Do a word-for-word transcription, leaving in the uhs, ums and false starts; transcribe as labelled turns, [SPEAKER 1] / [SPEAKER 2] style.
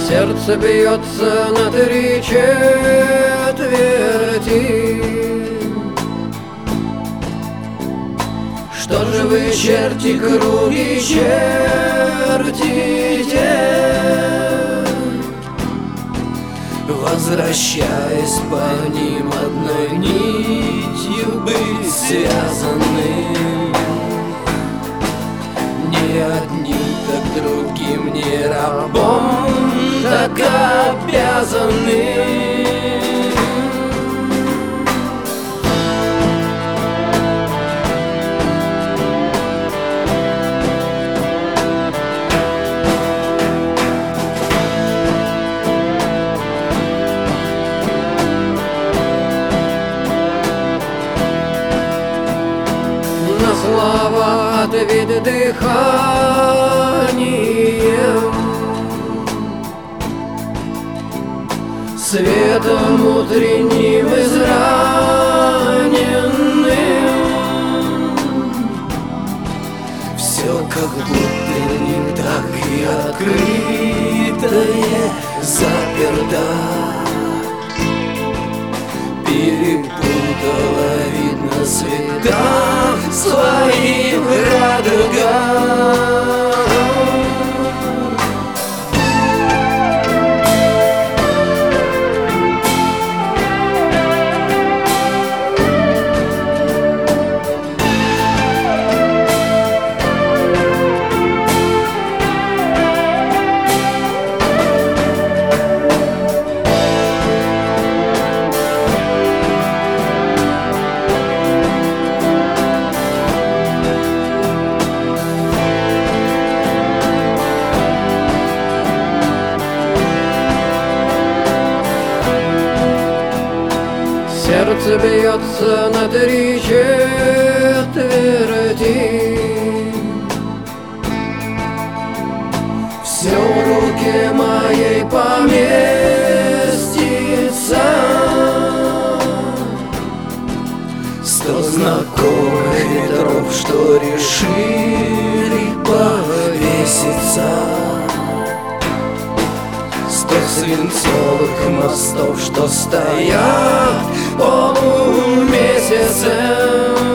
[SPEAKER 1] Сердце бьется на три четверти. Что же вы, черти, круги чертите, возвращаясь по ним одной нитью быть связаны? Не одним, так другим, не рабом, так обязаны. На слова ответ дыханием, светом утренним израненным. Все как будто не так и открытое заперто. Перепутала, видно, цвета своих радуга. Сердце бьется на три четверти. Все в руке моей поместится. Сто знакомых ветров, что решили повеситься. Сто свинцовых мостов, что стоят полумесяцем.